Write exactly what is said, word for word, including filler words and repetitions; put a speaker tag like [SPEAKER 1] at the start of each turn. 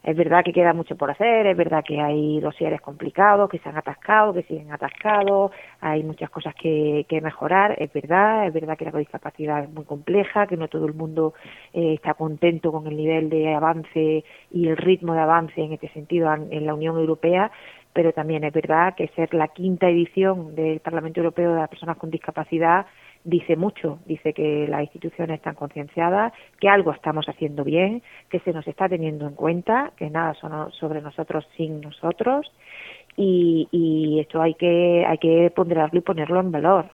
[SPEAKER 1] Es verdad que queda mucho por hacer, es verdad que hay dosieres complicados, que se han atascado, que siguen atascados, hay muchas cosas que, que mejorar, es verdad, es verdad que la discapacidad es muy compleja, que no todo el mundo eh, está contento con el nivel de avance y el ritmo de avance en este sentido en, en la Unión Europea, pero también es verdad que ser la quinta edición del Parlamento Europeo de las Personas con Discapacidad dice mucho, dice que las instituciones están concienciadas, que algo estamos haciendo bien, que se nos está teniendo en cuenta, que nada son sobre nosotros sin nosotros, y, y esto hay que hay que ponderarlo y ponerlo en valor.